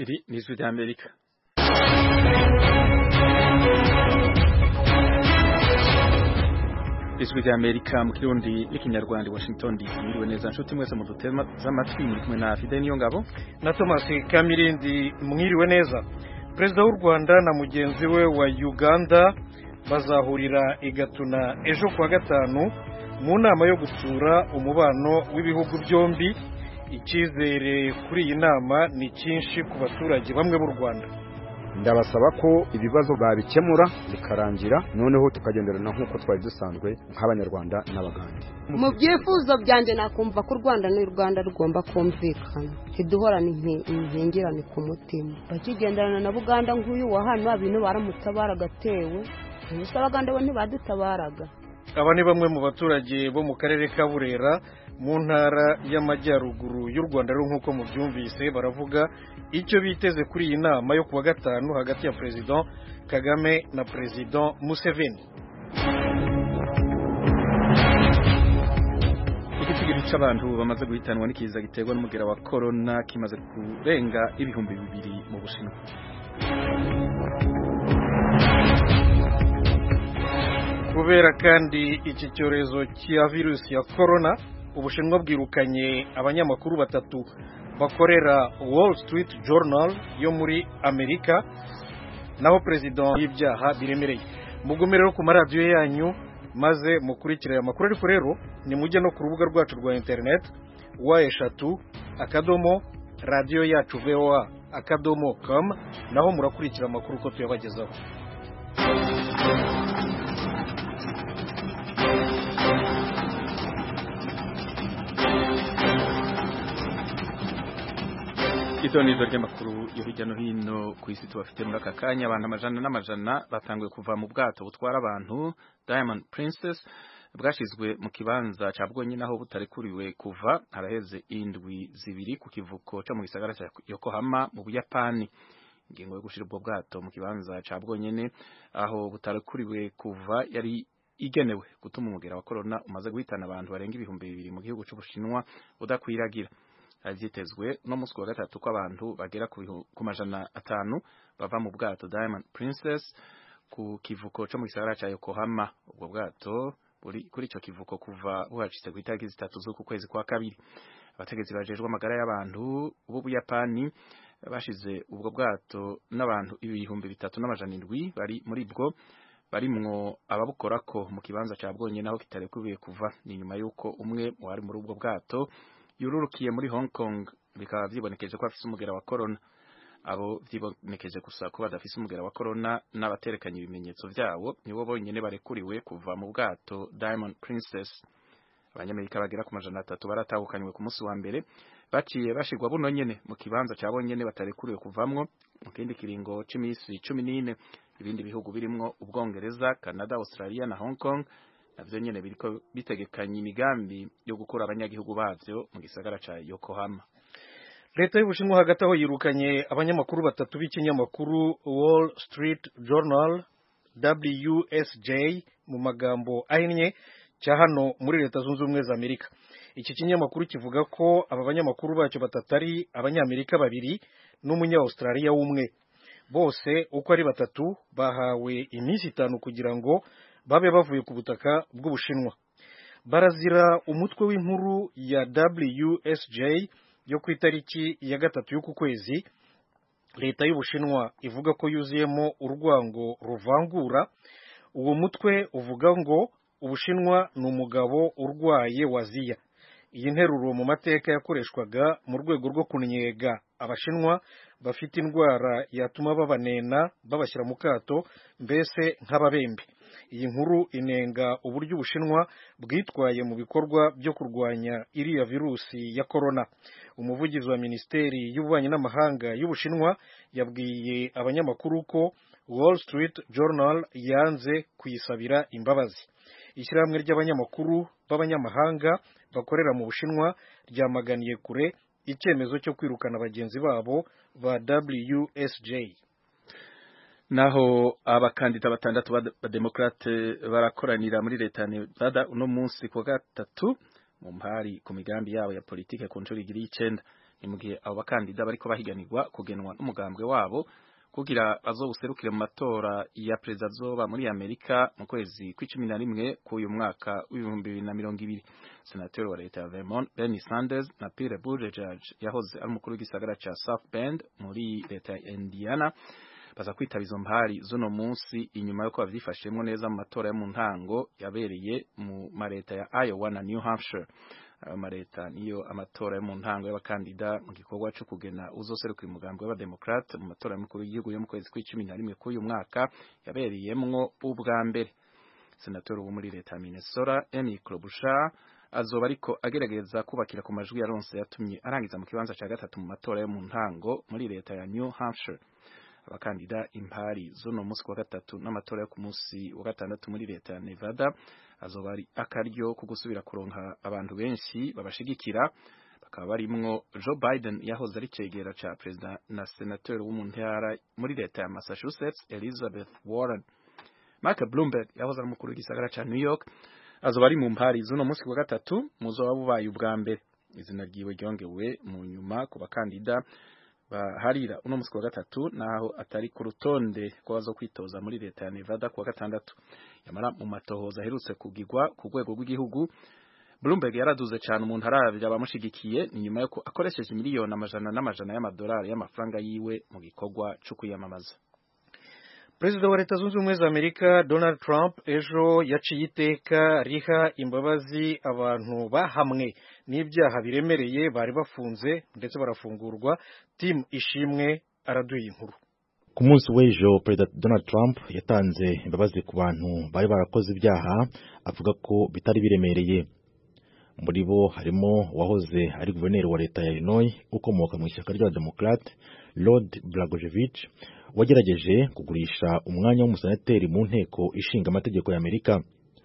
Iri ni Ijwi ry'Amerika. Ijwi ry'Amerika mu Kirundi n'ikinyarwanda Washington DC. Mwiriwe neza nshuti mwese mu dutema z'amatwi muri kumwe na Fidel Niyongabo na Thomas Kamirindi. Mwiriwe neza. Perezida w'u Rwanda na mugenzi we wa Uganda bazahurira i Gatuna ejo kuwa gatanu mu nama yo gutsura umubano w'ibihugu byombi. Icyizere kuri iyi nama ni cyinshi ku baturage bamwe b'u Rwanda. Ndabasaba ko ibibazo babikemura bikarangira noneho tukagenderana nk'uko twari dusanzwe nk'abanyarwanda n'abagande. Mu byifuzo byanjye nakumva ko u Rwanda n'u Rwanda rugomba kumvikana, ntiduhorane inkengerane ku mutima. Bakigenderana na Buganda nk'uyu wa hano abintu baramutabara gatewe, gusa abaganda bo ntibadutabaraga. Aba ni bamwe mu baturage bo mu karere ka Burera mu ntara y'amajyaruguru y'u Rwanda rero nk'uko mubyumvise baravuga icyo biteze kuri iyi nama yo kuwa gatanu hagati ya President Kagame na President Museveni. Igitigiri cy'abantu bamaze guhitanwa n'ikiza giterwa n'umugera wa corona kimaze kurenga ibihumbi 2 mu Bushinwa. Kubera kandi iki cyorezo cya virusi ya corona, Ubushinwa bwirukanye abanyamakuru 3 bakorera Wall Street Journal yo muri Amerika, naho president y'ibyaha biremereye. Mugumerero ku maradiyo yanyu maze mukurikira amakuru, ariko rero ni mujye no ku rubuga rwacu rwa internet wa3.radio yacu voa.com, naho murakurikira amakuru ko tuyabagezaho. Itoniro ry'amakuru yo hirya no hino ku isi tubafite muri aka kanya. Abantu amajana n'amajana batanguye kuva mu bwato butwara abantu Diamond Princess bwashizwe mu kibanza ca bwonyine aho butarekuriwe kuva haraheze indwi 2 ku kivuko cyo mu gisagara cya Yokohama mu Buyapani. Ingingo yo gushira ubwo bwato mu kibanza ca bwonyine aho butarekuriwe kuva yari igenewe gutuma umugera wa corona umaze guhitana abantu barenga ibihumbi 2 mu gihugu cy'Ubushinwa udakwiragira. Azitezwe no musi wa gatatu ko abantu bagera ku majana 5 bava mu bwato Diamond Princess ku kivuko cyo mu gisagara cya Yokohama. Ubwo bwato buri kuri icyo kivuko kuva buhacitse ku itariki 3 z'uku kwezi kwa kabiri. Abategetsi bajejwe amagara y'abantu b'Ubuyapani bashize ubwo bwato n'abantu 3,700 bari muri bwo barimwo ababukorako mu kibanza cya bwonye naho kitarekubiye kuva. Ni nyuma yuko umwe wari muri ubwo bwato yururukiye muri Hong Kong, bikaba vyibonekeje ko afise umugera wa corona. Abo vyibonekeje gusa ko badafise umugera wa corona n'abaterekanye ibimenyetso vyabo nibo bonyene barekuriwe kuva mu bwato Diamond Princess. Abanyamerika bagera ku majana 3 baratahukanywe ku munsi wa mbere baciye bashirwa buno nyene mu kibanza cya bonyene batarekuriwe kuvamwo mu kindi kiringo c'imisi 14. Ibindi bihugu birimwo Ubwongereza, Canada, Australia na Hong Kong navyo nyene biriko bitegekanye imigambi yo gukura abanyagihugu bavyo mu gisagara ca Yokohama. Leta y'Ubushinwa hagati aho yirukanye abanyamakuru 3 b'ikinyamakuru Wall Street Journal WSJ mu magambo ahinnye cya hano muri Leta Zunze Ubumwe za Amerika. Iki kinyamakuru kivuga ko aba banyamakuru bacyo batatari abanyamerika 2 n'umunya-Australia umwe. Bose uko ari 3 bahawe iminsi 5 kugira ngo babe bavuye ku butaka bw'Ubushinwa. Barazira umutwe w'inkuru ya WSJ yo ku itariki ya 3 y'uku kwezi. Leta y'Ubushinwa ivuga ko yuzuyemo urwango ruvangura. Uwo mutwe uvuga ngo Ubushinwa ni umugabo urwaye waziya. Iyi nteruro mu mateka yakoreshwaga mu rwego rwo kunyega Abashinwa bafite indwara yatuma babanena babashyira mu kato, mbese nk'ababembe. Iyi nkuru inenga uburyo Ubushinwa bwitwaye mu bikorwa byo kurwanya iriya virusi ya corona. Umuvugizi wa Minisiteri y'Ububanyi n'Amahanga y'Ubushinwa yabwiye abanyamakuru ko Wall Street Journal yanze kuyisabira imbabazi. Ishyirahamwe ry'abanyamakuru b'abanyamahanga bakorera mu Bushinwa ryamaganiye kure icyemezo cyo kwirukana bagenzi babo ba WSJ. Naho abakandida 6 ba Democrate barakoranira muri leta ya Nevada uno munsi ku gatatu mu mpari ku migambi yabo ya politike ku nshuro igira 9. ni mu gihe abo bakandida bariko bahiganirwa kugenwa n'umugambwe wabo kugira bazobuserukire mu matora ya perezida azoba muri Amerika mu kwezi kwa11 k'uyu mwaka w'2020. Senateri wa leta ya Vermont Bernie Sanders na Pete Buttigieg yahoze ari umukuru w'igisagara ca South Bend muri leta ya Indiana baza kwitaba izo mpari z'uno munsi inyuma yuko bavyifashemwo neza mu matora yo mu ntango yabereye mu mareta ya Iowa na New Hampshire. Amareta niyo amatora yo mu ntango y'abakandida mu gikorwa cyo kugena uzoserukira umugambwe w'abademokrate mu matora y'umukuru w'igihugu yo mu kwezi kwa11 k'uyu mwaka yabereyemwo ubwa mbere. Senator wo muri leta ya Minnesota Amy Klobuchar azoba ariko agerageza kubakira ku majwi yaronse yatumye arangiza mu kibanza ca gatatu mu matora yo mu ntango muri leta ya New Hampshire. Abakandida impari z'uno munsi wa gatatu n'amatora yo ku munsi wa gatandatu muri leta ya Nevada azoba ari akaryo ko gusubira kuronka abantu benshi babashigikira, bakaba barimwo Joe Biden yahoze ari cegera ca president na senator wo mu ntara muri leta ya Massachusetts Elizabeth Warren. Mark Bloomberg yahoze ari umukuru w'igisagara ca New York azoba ari mu mpari z'uno munsi wa gatatu muzoba bubaye ubwa mbere. Izina ryiwe ryongewe mu nyuma ku bakandida baharira uno munsi wa gatatu naho atari ku rutonde ko bazo kwitoza muri leta ya Nevada ku wa gatandatu. Yamara mu matohoza aherutse kugirwa ku rwego rw'igihugu Bloomberg yaraduze cyane umuntu aravira abamushigikiye ni nyuma yuko akoresheje miliyoni amajana y'amadolari y'amafaranga yiwe mu gikorwa cyo kwiyamamaza. Perezida wa Leta Zunze Ubumwe za Amerika Donald Trump ejo yaciye iteka riha imbabazi abantu bahamwe n'ibyaha biremereye bari bafunze ndetse barafungurwa. Tim Ishimwe araduye inkuru. Ku munsi w'ejo Perezida Donald Trump yatanze imbabazi ku bantu bari barakoze ibyaha avuga ko bitari biremereye. Muri bo harimo wahoze ari guverineri wa leta ya Illinois ukomoka mu ishyaka rya Democrat Rod Blagojevich wagerageje kugurisha umwanya w'umusenateri mu nteko ishinga amategeko ya Amerika.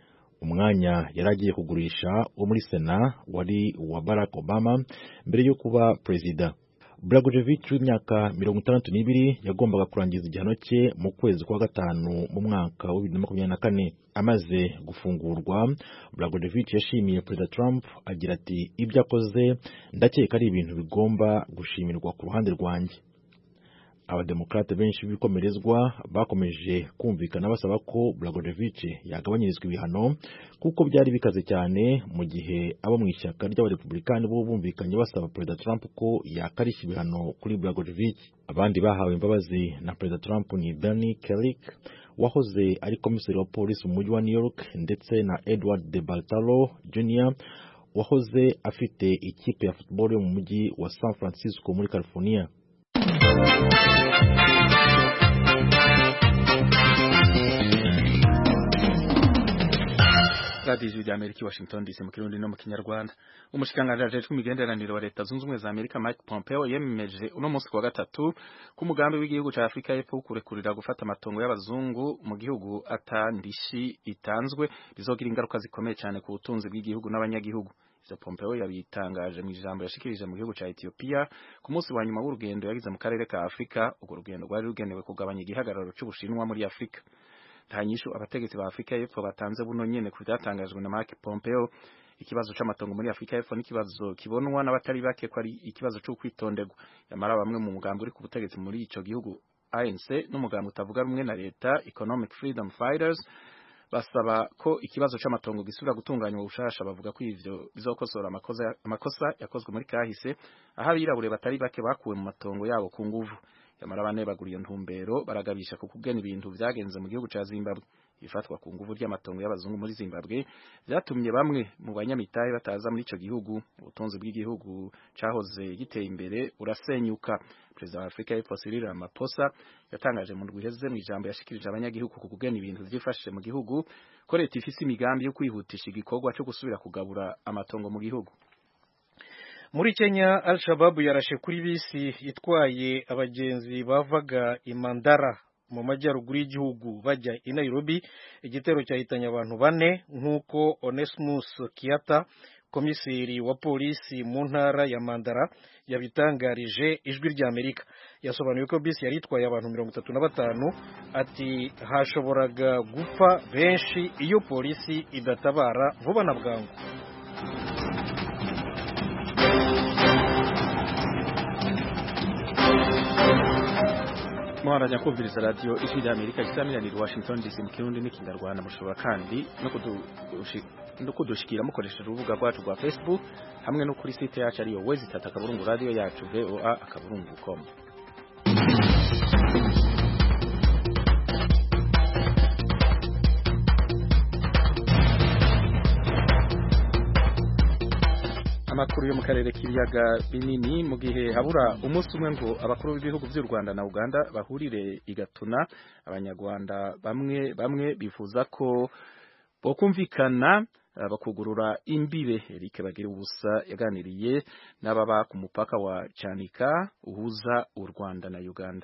Umwanya yaragiye kugurisha wo muri Sena wari wa Barack Obama mbere yo kuba perezida. Blagojevich w'imyaka 62 yagombaga kurangiza igihano cye mu kwezi kwa gatanu mu mwaka wa 2024. Amaze gufungurwa, Blagojevich yashimiye Perezida Trump agira ati ibyo akoze ndakeka ari ibintu bigomba gushimirwa ku ruhande rwanjye. Abademokrate benshi bikomerezwa bakomeje kumvikana basaba ko Blagojevich yagabanyirizwa ibihano kuko byari bikaze cyane mu gihe abo mu ishyaka ry'abarepublikani bo bumvikanye basaba Perezida Trump ko yakarishya ibihano kuri Blagojevich. Abandi bahawe imbabazi na Perezida Trump ni Bernie Kerik wahoze ari komiseri wa polisi mu mujyi wa New York ndetse na Edward de Bartolo Jr. wahoze afite ikipe ya football yo mu mujyi wa San Francisco muri California. Radio ya Amerika Washington DC mu Kirundi no mu Kinyarwanda. Umushikiranganji ajejwe imigenderanire wa Leta Zunze Ubumwe za Amerika Mike Pompeo yemeje uno munsi wa gatatu ku mugambi w'igihugu ca Afrika y'Epfo kurekurira gufata amatongo y'abazungu mu gihugu atandishi itanzwe bizogira ingaruka zikomeye cyane ku butunzi bw'igihugu n'abanyagihugu. Ivyo Pompeo yabitangaje mu ijambo yashikirije mu gihugu ca Ethiopia ku munsi wa nyuma w'urugendo yagize mu karere ka Afrika. Urwo rugendo rwari rugenewe kugabanya igihagararo c'Ubushinwa muri Afrika. Ntanyishu abategetsi ba Afrika y'Epfo batanze buno nyene ku byatangajwe na Mike Pompeo. Ikibazo c'amatongo muri Afrika y'Epfo n'ikibazo kibonwa n'abatari bake ko ari ikibazo cyo kwitonderwa. Yamara bamwe mu mugambi uri ku butegetsi muri ico gihugu ANC n'umugambi utavuga rumwe na leta Economic Freedom Fighters basaba ko ikibazo c'amatongo gisubira gutunganywa ubushasha. Bavuga ko ivyo bizokosora amakosa yakozwe muri kahise aho abirabure batari bake bakuwe mu matongo yabo ku nguvu. Yamara bane baguriye ntumbero baragabisha ku kugena ibintu vyagenze mu gihugu ca Zimbabwe. Ifatwa ku nguvu ry'amatongo y'abazungu muri Zimbabwe vyatumye bamwe mu banyamitahe bataza muri ico gihugu. Ubutunzi bw'igihugu cahoze giteye imbere urasenyuka. Perezida wa Afrika y'Epfo Cyril Ramaphosa yatangaje mu ndwi iheze mu ijambo yashikirije abanyagihugu ku kugena ibintu vyifashije mu gihugu ko leta ifise imigambi yo kwihutisha igikorwa cyo gusubira kugabura amatongo mu gihugu. Muri Kenya Al-Shabaab yarashe kuri bisi itwaye abagenzi bavaga Imandara mu majyaruguru y'igihugu bajya i Nairobi. Igitero cyahitanye abantu 4 nk'uko Onesmus Kiata komiseri wa polisi mu ntara ya Mandara yabitangarije ijwi rya Amerika. Yasobanuye ko bisi yari itwaye abantu 35 ati hashoboraga gupfa benshi iyo polisi idatabara vuba na bwangu. muharanya kumviriza radio Ijwi ry'Amerika isamiraniye Washington DC mu Kirundi n'Ikinyarwanda mushobora kandi no kudushikira mukoresheje urubuga rwacu rwa Facebook hamwe no kuri site yacu ariyo www.radio yacu voa.com. Amakuru yo mu karere k'ibiyaga binini mu gihe habura umunsi umwe ngo abakuru b'ibihugu by'u Rwanda na Uganda bahurire igatuna abanyarwanda bamwe bifuza ko bokumvikana bakugurura imbibe. Eric Bagira ubusa yaganiriye n'ababa ku mupaka wa Cyanika uhuza u Rwanda na Uganda.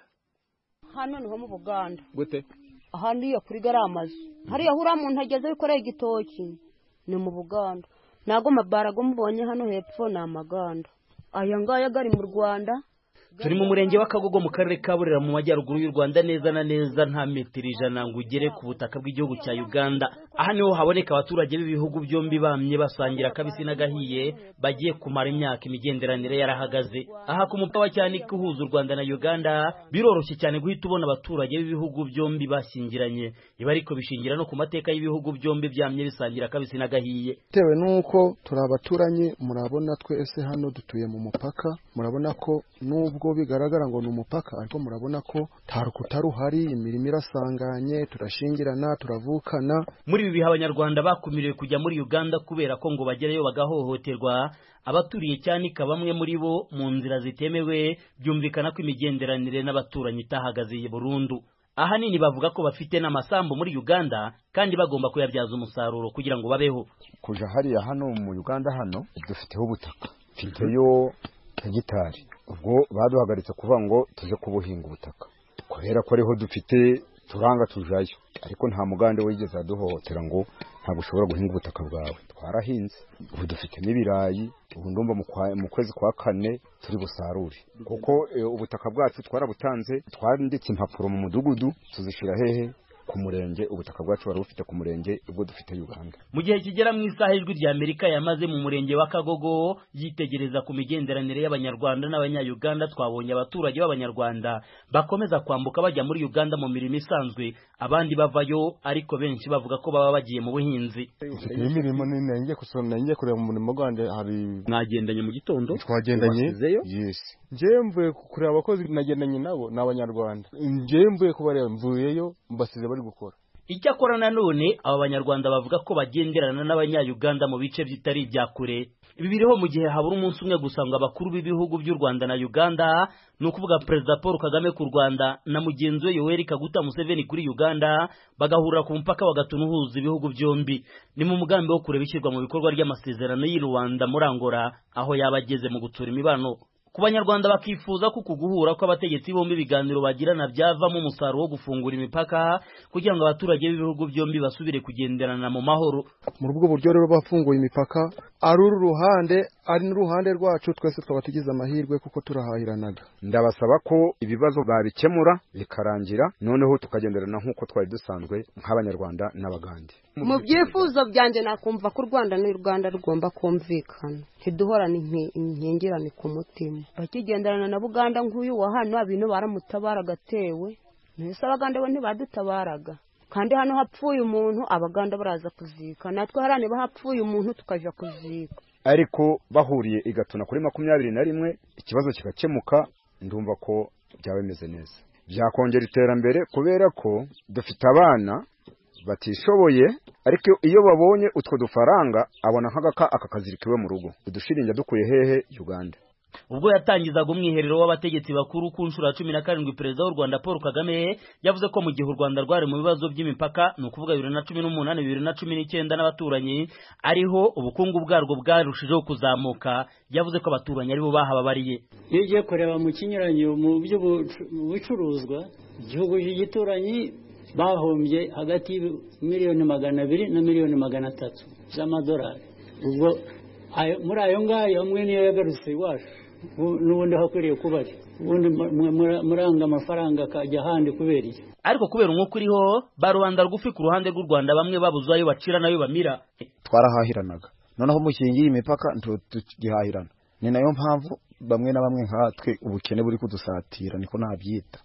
Hano niho mu Buganda Gute? Ahandi yo kuri garamazi hari yahura mu ntageze bikoreye igitoki ni mu Buganda. Nago mabarago mubonye hano hepfo na Maganda. Aya ngaya gari mu Rwanda. Turi mu murenge wa Kagogo mu karere ka Burera mu majyaruguru y'u Rwanda neza na neza nta metero 100 ngo ugere ku butaka bw'igihugu cya Uganda. Aha niho haboneka abaturage b'ibihugu byombi bamye basangira kabisi n'agahiye bagiye kumara imyaka imigenderanire yarahagaze. Aha ku mupaka wa Cyanika uhuza u Rwanda na Uganda biroroshye cyane guhita ubona abaturage b'ibihugu byombi bashyingiranye. Iba ariko bishingira no ku mateka y'ibihugu byombi byamye bisangira kabisi n'agahiye. Tewe nuko turi abaturanyi murabona twese hano dutuye mu mupaka murabona ko nubwo bigaragara ngo ni umupaka ariko murabona ko taruhari imirimo irasanganye turashingirana turavukana. Muri ibi bihe abanyarwanda bakumiriwe kujya muri Uganda kubera ko ngo bagereyo bagahohoterwa. Abaturiye Cyanika bamwe muri bo mu nzira zitemewe byumvikana ko imigenderanire n'abaturanyi itahagaze burundu. Ahanini bavuga ko bafite n'amasambu muri Uganda kandi bagomba kuyabyaza umusaruro kugira ngo babeho. Kuja hariya hano mu Uganda hano dufiteho ubutaka mfiteyo hegitari ubwo baduhagaritse kuvuga ngo tuje kubuhinga ubutaka kubera ko ariho dufite turanga tujayo ariko nta mugande wigeze aduhohotera ngo ntabwo ushobora guhinga ubutaka bwawe. Twarahinze ubu dufite n'ibirayi ubu ndumva mu kwezi kwa 4 turi busarure kuko ubutaka bwacu twarabutanze twanditse impapuro mu mudugudu tuzishira hehe ku murenge. Ubutaka bwacu bari bufite ku murenge ubwo dufite Uganda. Mu gihe kigera mu isaha Ijwi ry'Amerika yamaze mu murenge wa Kagogo yitegereza ku migenderanire y'abanyarwanda n'abanya-Uganda twabonye abaturage b'abanyarwanda bakomeza kwambuka bajya muri Uganda mu mirimo isanzwe abandi bavayo ariko benshi bavuga ko baba bagiye mu buhinzi. Imirimo nenge kusona nenge kureba mu murimo Rwanda hari mwagendanye mu gitondo twagendanye. Yes. Njemvuye kureba abakozi nagendanye nabo n'abanyarwanda. Njemvuye kubareba mvuyeyo mbasize bari gukora. Icyakora nanone aba banyarwanda bavuga ko bagenderana n'abanya-Uganda mu bice bitari bya kure. Ibi biriho mu gihe habura umunsi umwe gusanga abakuru b'ibihugu by'u Rwanda na Uganda no kuvuga Perezida Paul Kagame ku Rwanda na mugenzi we Yoweri Kaguta Museveni kuri Uganda bagahurira ku mupaka bagatuna uhuza ibihugu byombi. Ni mu mugambi wo kureba ishyirwa mu bikorwa ry'amasezerano y'u Rwanda muri Angola aho yabageze mu gutsura imibano. Ku banyarwanda bakifuza ko kuguhura ko abategetsi bombi biganiro bagirana byavamo umusaruro wo gufungura imipaka kugira ngo abaturage b'ibihugu byombi basubire kugenderana mu mahoro. Muri ubwo buryo rero bafunguye imipaka ari uruhande ari n'uruhande rwacu twese twabatigize amahirwe kuko turahahiranaga. Ndabasaba ko ibibazo babikemura bikarangira noneho tukagenderana nk'uko twari dusanzwe nk'abanyarwanda n'abagande. Mu byifuzo byanje nakumva ko u Rwanda n'u Rwanda rugomba kumvikana ntiduhorane inkengirane ku mutima. Bakigenderana na Buganda nk'uyu wa hano abintu baramutabara gatewe nese abaganda bo ntibadutabaraga kandi hano hapfuye umuntu abaganda baraza kuzika natwe harane bahapfuye umuntu tukaja kuzika. Ariko bahuriye igatuna kuri 21 ikibazo kikakemuka ndumva ko byabemeze neza byakongera iterambere kubera ko dufite abana batishoboye ariko iyo babonye utwo dufaranga abona nk'agaka akakazirikiwe mu rugo udushirinja dukuye hehe Uganda. Ubwo yatangizaga umwiherero w'abategetsi bakuru ku nshuro 17 Perezida w'u Rwanda Paul Kagame yavuze ko mu gihe u Rwanda rwari mu bibazo by'imipaka no kuvuga 2018 2019 n'abaturanyi ariho ubukungu bwarwo bwarushijeho kuzamuka. Yavuze ko abaturanyi aribo bahababariye. Yeje kureba mu kinyuranyo mu by'ubucuruzwa igihugu gituranyi bahombye hagati $200,000 na $300,000 z'amadolari. Ubwo muri ayo ngayo amwe niyo yagarutse iwacu n'ubundi hakwiriye kubari ubundi muranga amafaranga akajya ahandi kubera iki. Ariko kubera umwuka uriho barubanda rugufi ku ruhande rw'u Rwanda bamwe babuze ayo bacira nayo bamira. Twarahahiranaga noneho mushingiye imipaka tugihahirana. Ni nayo mpamvu bamwe na bamwe nkatwe ubukene buri kudusatira niko nabyita.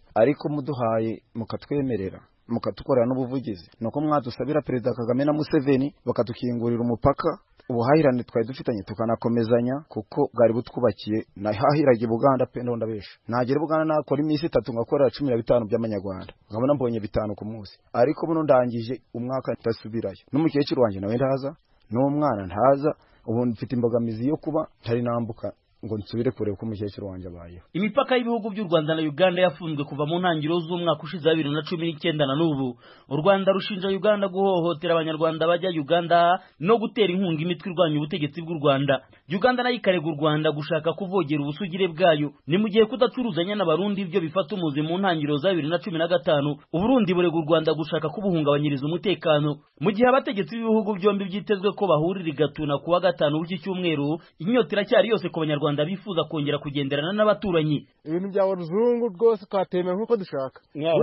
ariko muduhaye mukatwemerera mukatukorera n'ubuvugizi nuko mwadusabira Perezida Kagame na Museveni bakatukingurira umupaka ubuhahirane twari dufitanye tukanakomezanya kuko bwari butwubakiye nahahiraga Buganda pe ndabesha nagera Buganda nakora iminsi 3 ngakora 15 by'amanyarwanda nkabona mbonye 5 ku munsi ariko buno ndangije umwaka ntasubirayo n'umukecuru wanje nawe ndaza n'umwana ntaza ubu mfite imbogamizi yo kuba ntari nambuka ngo nsubire kureba ko umukecuru wanje abayeho. Imipaka y'ibihugu by'u Rwanda na Uganda yafunzwe kuva mu ntangiriro z'umwaka ushize 2019 na n'ubu. U Rwanda rushinja Uganda guhohotera abanyarwanda bajya Uganda no gutera inkunga imitwe irwanya ubutegetsi bw'u Rwanda. Uganda nayo ikarega u Rwanda gushaka kuvogera ubusugire bwayo. Ni mu gihe kudacuruzanya n'abarundi ibyo bifata umuzi mu ntangiriro za 2015. Uburundi burega u Rwanda gushaka kubuhungabanyiriza umutekano. Mu gihe abategetsi b'ibihugu byombi byitezwe ko bahurira igatuna kuwa gatanu w'iki cyumweru, inyota iracyari yose ku banyarwanda bifuza kongera kugenderana n'abaturanyi. Ibintu bya ruzungu rwose twateme nkuko dushaka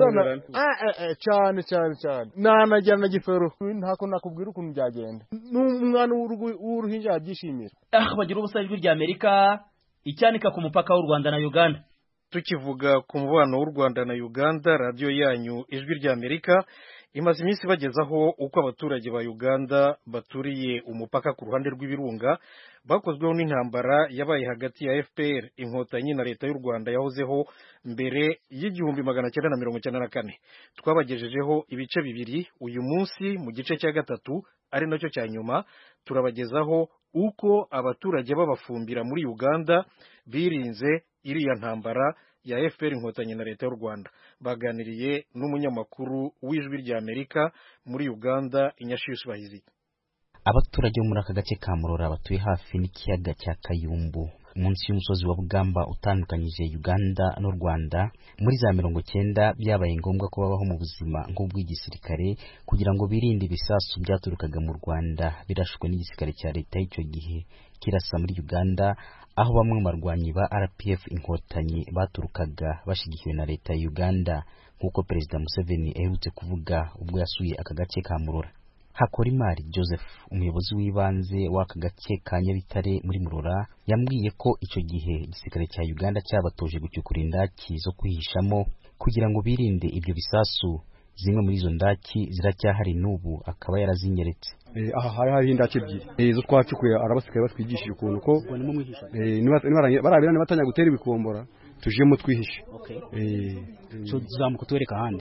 cyane nanajyana na gifero ntako nakubwira ukuntu byagenda n'umwana w'uruhinja yabyishimira. Bagira ubusa ijwi rya Amerika icyanika ku mupaka w'u Rwanda na Uganda. Tukivuga ku mubano w'u Rwanda na Uganda, radio yanyu ijwi rya Amerika imaze iminsi bagezaho uko abaturage ba Uganda baturiye umupaka ku ruhande rw'ibirunga bakozweho n'intambara yabaye hagati ya FPR inkotanyi na leta y'u Rwanda yahozeho mbere y'igihumbi 1994. Twabagejejeho ibice bibiri uyu munsi mu gice cya gatatu ari nacyo cya nyuma turabagezaho uko abaturage b'abafumbira muri Uganda birinze iriya ntambara ya FPR inkotanyi na leta y'u Rwanda. Baganiriye n'umunyamakuru w'ijwi rya Amerika muri Uganda Inyashishi Bahizi. Abaturage bo muri aka gace ka Murora batuye hafi n'ikiyaga cya Kayumbu munsi y'umusozi wa Bugamba utandukanyije Uganda n'u Rwanda muri za 90 byabaye ngombwa ko babaho mu buzima nk'ubw'igisirikare kugira ngo birinde ibisasu byaturukaga mu Rwanda birashwe n'igisirikare cya leta y'icyo gihe kirasa muri Uganda, aho bamwe marwanyi ba RPF inkotanyi baturukaga bashigikiwe na leta ya Uganda nk'uko Perezida Museveni aherutse kuvuga ubwo yasuye aka gace ka Murora. Hakorimari Joseph umuyobozi w'ibanze w'aka gace ka Nyabitare muri Murora yambwiye ko icyo gihe igisirikare cya Uganda cyabatoje gucyukura indaki zo kwihishamo kugira ngo birinde ibyo bisasu. Zimwe muri izo ndaki ziracyahari n'ubu akaba yarazinyeretse. Aha hari indaki ebyiri zo twacukuye arabasikaye batwigishije ukuntu ko barabirane batanya gutera ibikombora tujemo twihishe. So zamuka twereka hande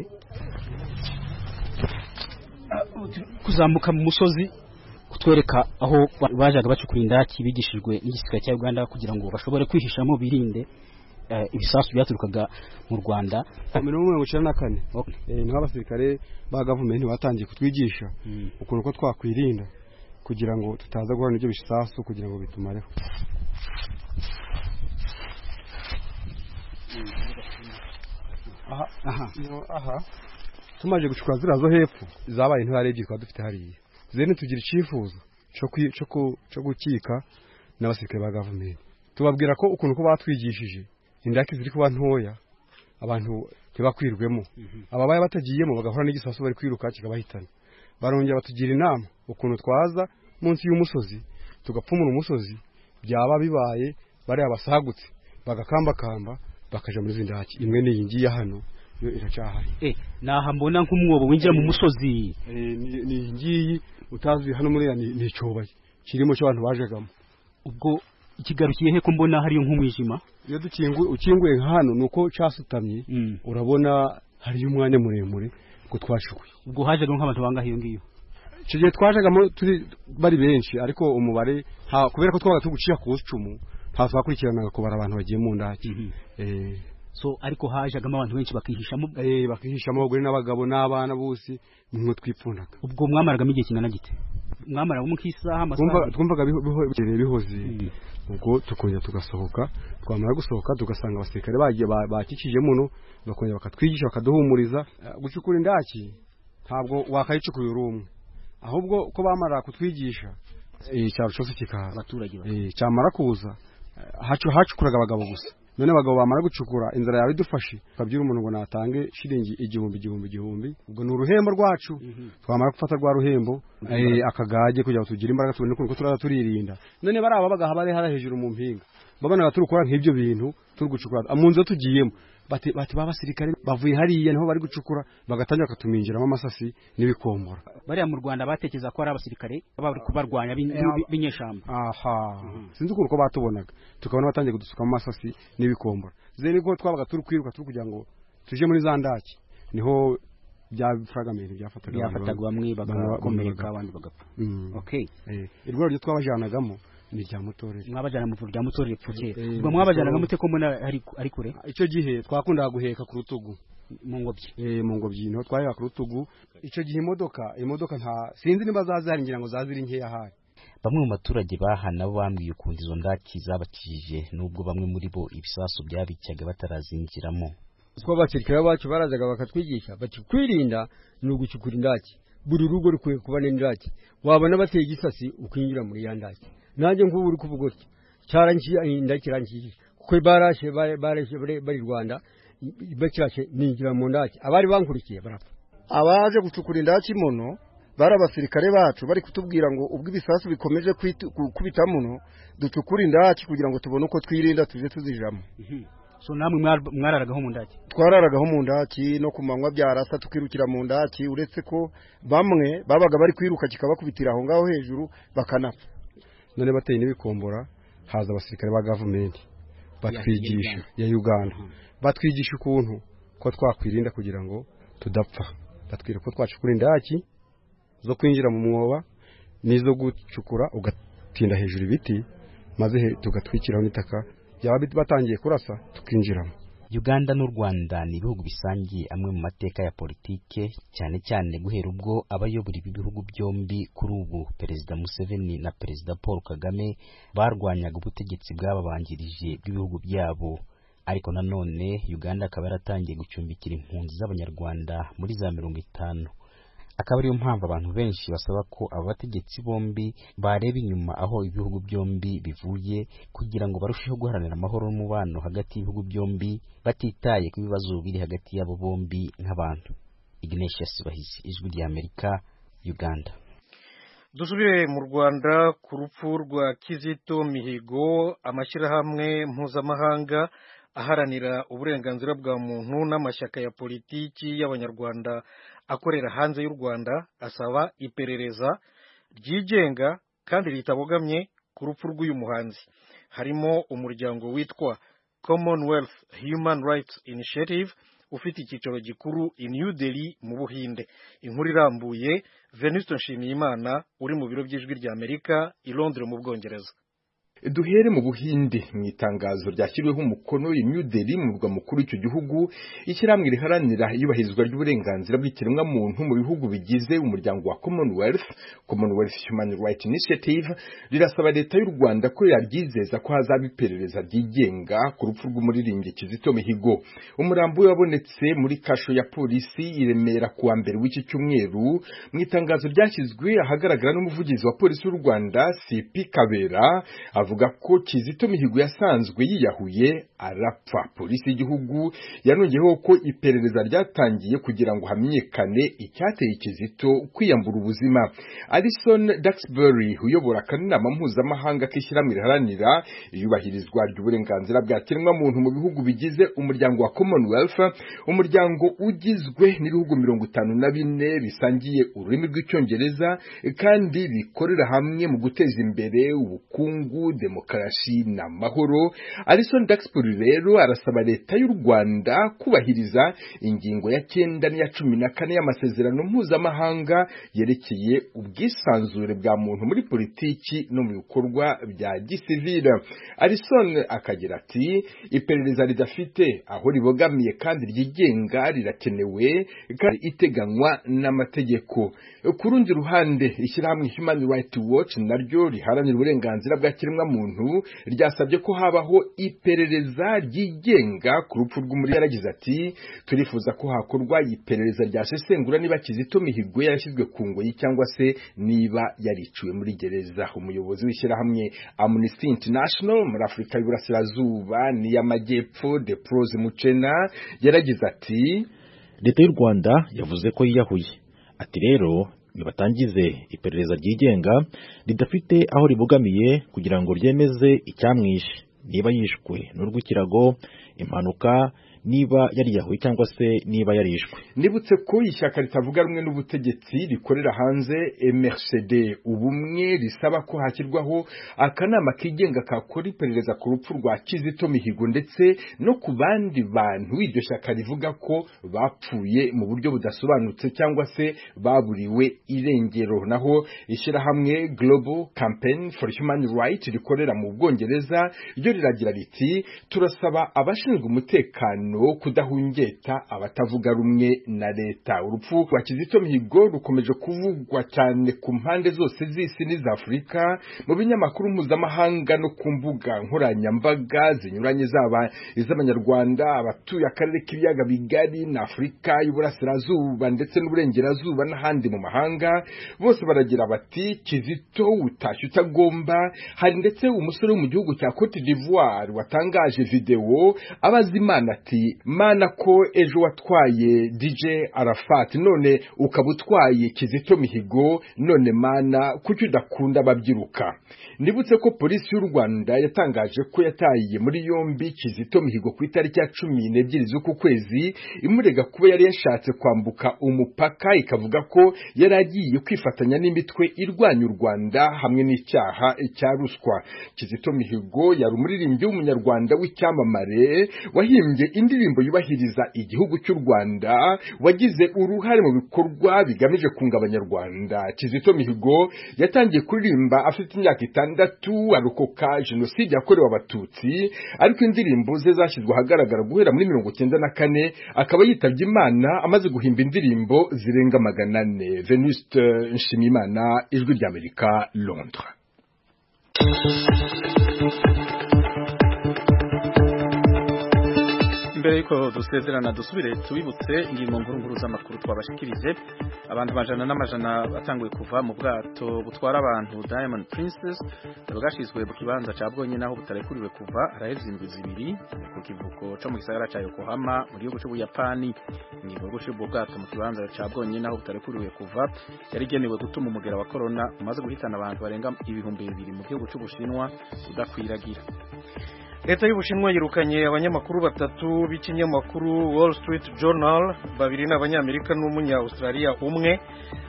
kuzamuka mu musozi kutwereka aho bajaga bacukura indaki bigishijwe n'igisirikare cya Uganda kugira ngo bashobore kwihishamo birinde ibisasu byaturukaga mu Rwanda. 1994 niho abasirikare ba government batangiye kutwigisha ukuntu ko twakwirinda kugira ngo tutaza guhura n'ibyo bisasu kugira ngo bitumareho. Aha tumaje gucukura zira zo hepfo zabaye ntibarebye kwa dufite hariya zene tugira icifuzo cyo gukika n'abasirikare ba government tubabwira ko ukuntu ko batwigishije indaki ziri kuba ntoya abantu ntibakwirwemo ababaye batagiyemo bagahora n'igisasu bari kwiruka kikabahitana. Barongera batugira inama ukuntu twaza munsi y'umusozi tugapfumura umusozi byaba bibaye bari abasagutse bagakambakamba bakaja muri zindaki imwe ni yingiye hano yo iracyahari. Naha mbona nk'umwobo winjira mu musozi ni ngiyi utazi hano muri ni cyobaye kirimo cyo abantu bajegamo. Ubwo ikigarukiye he ko mbona hari nk'umwijima iyo ukinguye hano nuko cyasutamye urabona hari umwanya muremure ko twashukuye. Ubwo haje nk'abantu bangahe iyo ngiyo cyo twajagamo turi bari benshi ariko umubare kubera ko twabaga tuguciya ku cumu nta twakurikirana kubara abantu bagiye mu ndaki. So ariko hajagamo abantu benshi bakihishamo bakihishamo abagore n'abagabo n'abana bose nimwe twipfundaga. Ubwo mwamaragamo igihe kingana gite? Mwamaraga mu kisaha amasaha twumvaga bihoze ubwo tukongera tugasohoka twamara gusohoka tugasanga abasirikare bagiye bakikije muno bakongera bakatwigisha bakaduhumuriza. Gucukura indaki ntabwo wakayicukuye urumwe ahubwo ko bamara kutwigisha cyaro cyose kikaza abaturage cyamara kuza hacukuraga abagabo gusa. None abagabo bamara gucukura inzara yawe idufashe kabyira umuntu ngo natange shilingi igihumbi ubwo ni uruhembo rwacu. Twamara gufata rwa ruhembo akagage kugira ngo tugire imbaraga tubone ko turaza turirinda. None bari aba bagaha bari hara hejuru mu mpinga babana turi gukora nk'ibyo bintu turi gucukura mu nzu tugiyemo bati babasirikare bavuye hariya niho bari gucukura bagatangira katuminjiramo amasasi n'ibikombora bariya mu Rwanda batekereza ko ari abasirikare bari kubarwanya binyeshamba sinzi uko batubonaga tukabona batangiye kudusukamo amasasi n'ibikombora zene ko twabaga turi kwiruka turi kugira ngo tuje muri za ndaki niho bya fragment byafataga bamwe bagakomereka abandi bagapfa okay irwaro ryo twabajanagamo ni rya Mutorere mwabajana mu rya Mutorere pfuke ubwo mwabajanaga mute ko mbona ari kure icyo gihe twakundaga guheka ku rutugu mu ngobyi mu ngobyi no twaheka ku rutugu icyo gihe imodoka nta sinzi niba zazaringira ngo zazira inkeya hari bamwe mu baturage bahana bambwiye ukundi izo ndaki zabakije nubwo bamwe muri bo ibisasu byabicyaga batarazinjiramo twabasirikare bacu barazaga bakatwigisha bati kwirinda ni ugucukura indaki buri rugo rukwiye kuba n'indaki wabona bateye igisasi ukwinjira muri ya ndaki nanjye nk'ubu uri kuvuga utyo cyarangiye indaki irangiye kuko barashe bari Rwanda bakirashe ninjira mu ndaki abari bankurikiye barapfa abaje gucukura indaki muno bari abasirikare bacu bari kutubwira ngo ubwo ibisasu bikomeje kubita muno ducukura indaki kugira ngo tubone uko twirinda tuje tuzijamo so namwe mwararagaho mu ndaki twararagaho mu ndaki no kumanywa byarasa tukirukira mu ndaki uretse ko bamwe babaga bari kwiruka kikabakubitira aho ngaho hejuru bakanapfa none bateye n'ibikombora haza abasirikare ba government batwigisha ya Uganda batwigisha ukuntu ko twakwirinda kugira ngo tudapfa batwira ko twacukura indaki zo kwinjira mu mwoba nizo gucukura ugatinda hejuru ibiti maze tugatwikiraho n'itaka byaba batangiye kurasa tukinjiramo Uganda n'u Rwanda ni ibihugu bisangiye amwe mu mateka ya politike cyane cyane guhera ubwo abayobora ibi bihugu byombi kuri ubu Perezida Museveni na Perezida Paul Kagame barwanyaga ubutegetsi bw'ababanjirije bw'ibihugu byabo ariko nanone Uganda akaba yaratangiye gucumbikira impunzi z'abanyarwanda muri za 50 akaba ariyo mpamvu abantu benshi basaba ko aba bategetsi bombi bareba inyuma aho ibihugu byombi bivuye kugira ngo barusheho guharanira amahoro n'umubano hagati y'ibihugu byombi batitaye ku bibazo biri hagati yabo bombi nk'abantu. Ignatius Bahizi, Ijwi ry'Amerika, Uganda. Dusubire mu Rwanda ku rupfu rwa Kizito Mihigo, amashyirahamwe mpuzamahanga aharanira uburenganzira bwa muntu n'amashyaka ya politiki y'abanyarwanda akorera hanze y'u Rwanda asaba iperereza ryigenga kandi ritabogamye ku rupfu rw'uyu muhanzi. Harimo umuryango witwa Commonwealth Human Rights Initiative ufite icyicaro gikuru i New Delhi mu Buhinde. Inkuru irambuye Venuste Nshimiyimana uri mu biro by'Ijwi ry'Amerika i Londres mu Bwongereza. Duhere mu Buhinde mu itangazo ryashyiriweho umukono i New Delhi mu murwa mukuru w'icyo gihugu ishyirahamwe riharanira iyubahirizwa ry'uburenganzira bw'ikiremwa muntu mu bihugu bigize umuryango wa Commonwealth Human Rights Initiative rirasaba leta y'u Rwanda ko yaryizeza ko hazaba iperereza ryigenga ku rupfu rw'umuririmbyi Kizito Mihigo. Umurambo we wabonetse muri kasho ya polisi i Remera kuwa mbere w'iki cyumweru. Mu itangazo ryashyizwe ahagaragara n'umuvugizi wa polisi y'u Rwanda CP Kabera avuga ko Kizito Mihigo yasanzwe yiyahuye arapfa. Polisi y'igihugu yanongeyeho ko iperereza ryatangiye kugira ngo hamenyekane icyateye Kizito kwiyambura ubuzima. Alison Duxbury uyobora akanama mpuzamahanga k'ishyirahamwe riharanira iyubahirizwa ry'uburenganzira bwa kiremwamuntu mu bihugu bigize umuryango wa Commonwealth, umuryango ugizwe n'ibihugu 54 bisangiye ururimi rw'icyongereza kandi bikorera hamwe mu guteza imbere ubukungu, demokarasi na mahoro. Alison Duxbury rero arasaba leta y'u Rwanda kubahiriza ingingo ya 9 n'iya 14 y'amasezerano mpuzamahanga yerekeye ubwisanzure bwa muntu muri politiki no mu bikorwa bya gisivile. Alison akagira ati iperereza ridafite aho ribogamiye kandi ryigenga rirakenewe kandi iteganywa n'amategeko. Ku rundi ruhande ishyirahamwe Human Rights Watch naryo riharanira uburenganzira bwa kiremwamuntu ryasabye ko habaho iperereza ryigenga ku rupfu rw'umuririmbyi. Yaragize ati turifuza ko hakorwa iperereza ryasesengura niba Kizito Mihigo yarashyizwe ku ngoyi cyangwa se niba yariciwe muri gereza. Umuyobozi w'ishyirahamwe Amnesty International muri Afurika y'Uburasirazuba n'iy'Amajyepfo Deprose Muchena yaragize ati leta y'u Rwanda yavuze ko yiyahuye. Ati rero nibatangize iperereza ryigenga ridafite aho ribogamiye kugira ngo ryemeze icyamwishe. niba yishwe n'urw'ikirago, impanuka, niba yariyahuye cyangwa se niba yarishwe. Nibutse ko ishyaka ritavuga rumwe n'ubutegetsi rikorera hanze MRCD ubumwe risaba ko hashyirwaho akanama kigenga kakora iperereza ku rupfu rwa Kizito Mihigo ndetse no ku bandi bantu iryo shyaka rivuga ko bapfuye mu buryo budasobanutse cyangwa se baburiwe irengero. Naho ishyirahamwe Global Campaign for Human Rights rikorera mu Bwongereza ryo riragira riti turasaba abashinzwe umutekano kudahungeta abatavuga rumwe na leta. Urupfu rwa Kizito Mihigo rukomeje kuvugwa cyane ku mpande zose z'isi n'iza Afurika mu binyamakuru mpuzamahanga no ku mbuga nkoranyambaga zinyuranye, zaba iz'Abanyarwanda, abatuye akarere k'ibiyaga bigari na Afurika y'Uburasirazuba ndetse n'Uburengerazuba n'ahandi mu mahanga. Bose baragira bati Kizito utashye utagomba. Hari ndetse umusore wo mu gihugu cya Cote d'Ivoire watangaje video abaza Imana ati Mana ko ejo watwaye DJ Arafat none ukaba utwaye Kizito Mihigo, none Mana kuki udakunda babyiruka. Nibutse ko polisi y'u Rwanda yatangaje ko yataye muri yombi Kizito Mihigo ku itariki ya 12 z'uku kwezi imurega kuba yari yashatse kwambuka umupaka, ikavuga ko yari agiye kwifatanya n'imitwe irwanya u Rwanda hamwe n'icyaha cya ruswa. Kizito Mihigo yari umuririmbyi w'umunyarwanda w'icyamamare wahimbye indirimbo yubahiriza igihugu cy'u Rwanda, wagize uruhare mu bikorwa bigamije kunga Abanyarwanda. Kizito Mihigo yatangiye kuririmba afite imyaka 6, arokoka jenoside yakorewe Abatutsi, ariko indirimbo ze zashyizwe ahagaragara guhera muri 1994, akaba yitabye Imana amaze guhimba indirimbo zirenga 400. Venuste Nshimiyimana, Ijwi ry'Amerika, Londres. Mbere yuko dusezerana dusubire tubibutse ingingo nkuru z'amakuru twabashikirije. Abantu amajana n'amajana batanguye kuva mu bwato butwara abantu Diamond Princess bwashizwe mu kibanza ca Bwonye naho butarekuriwe kuva araheze indwi zibiri ku kivuko cyo mu gisagara ca Yokohama mu gihugu cy'Ubuyapani. Ingingo yo gushira ubwo bwato mu kibanza ca Bwonye naho butarekuriwe kuva yari genewe gutuma umugera wa corona umaze guhitana abantu barenga 2,000 mu gihugu cy'Ubushinwa udakwiragira. Leta y'Ubushinwa yirukanye abanyamakuru batatu b'ikinyamakuru Wall Street Journal, babiri n'abanyamerika n'umunya-Australia umwe.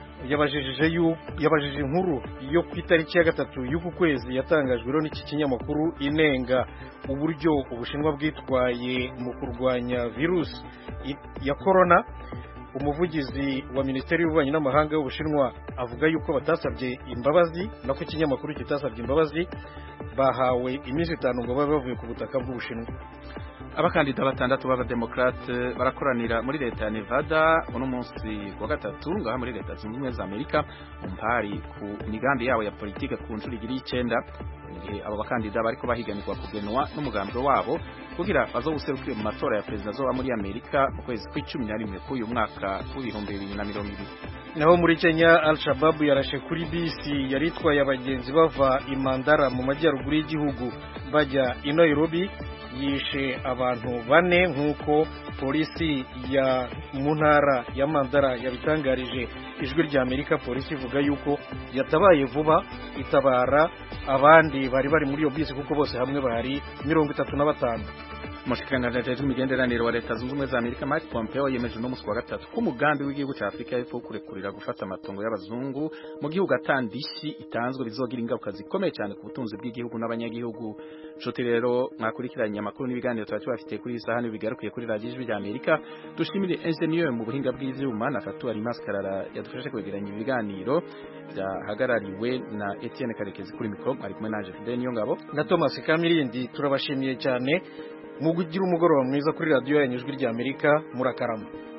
Yabajije inkuru yo ku itariki ya 3 y'uku kwezi yatangajwe n'iki kinyamakuru inenga uburyo Ubushinwa bwitwaye mu kurwanya virus ya corona. Umuvugizi wa Minisiteri y'Ububanyi n'Amahanga y'Ubushinwa avuga yuko batasabye imbabazi, nako ikinyamakuru kitasabye imbabazi, bahawe iminsi 5 ngo babe bavuye ku butaka bw'Ubushinwa. Abakandida batandatu b'Abademokrate barakoranira muri leta ya Nevada uno munsi wa gatatu ngaha muri leta zunze ubumwe za Amerika mu mpari ku migambi yabo ya politike ku nshuro igiri 9. Abo bakandida bariko bahiganirwa kugenwa n'umugambi wabo kugira bazoguserukira mu matora ya president zoba muri Amerika mu kwezi kwa 11 k'uyu mwaka w'2020. Naho muri Kenya, Al-Shabaab yarashe kuri bisi yaritwaye abagenzi bava Imandara mu majyaruguru y'igihugu bajya i Nairobi, yishe abantu 4 nk'uko polisi ya mu ntara ya Mandara yabitangarije Ijwi ry'Amerika. Polisi ivuga yuko yatabaye vuba itabara abandi bari muri iyo bisi kuko bose hamwe bari 35. Umushikiranganji ajejwe imigenderanire wa leta zunze ubumwe za Amerika Mike Pompeo yemeje no musi wa gatatu ko umugambi w'igihugu cya Afrika y'Epfo kurekurira gufata amatongo y'abazungu mu gihugu atandishi itanzwe bizogira ingaruka zikomeye cyane ku butunzi bw'igihugu n'abanyagihugu. Nshuti rero mwakurikiranye amakuru n'ibiganiro twabafite kuri sahani bigarukiye kuri radio Ijwi ry'Amerika. Dushimire engineer mu buhinga bw'ivyuma na Fatu ari Maskarara yadufashe kwegeranya ibiganiro byahagarariwe na Etienne Karekezi kuri mikro, ari kumwe naje Fidel Niyongabo na Thomas Kamirindi. Turabashimiye cyane, mugira umugoroba mwiza kuri radio yanyu Ijwi ry'Amerika. Murakarama.